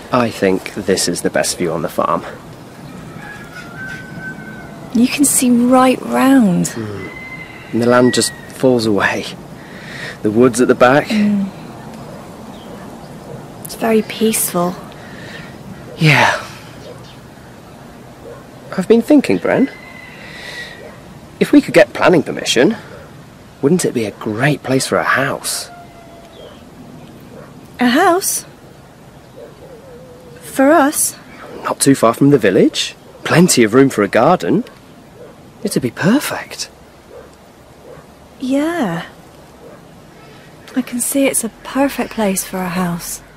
I think this is the best view on the farm. You can see right round. And the land just falls away. The woods at the back. It's very peaceful. Yeah. I've been thinking, Bren. If we could get planning permission, wouldn't it be a great place for a house? A house? For us? Not too far from the village. Plenty of room for a garden. It'd be perfect. Yeah. I can see it's a perfect place for a house.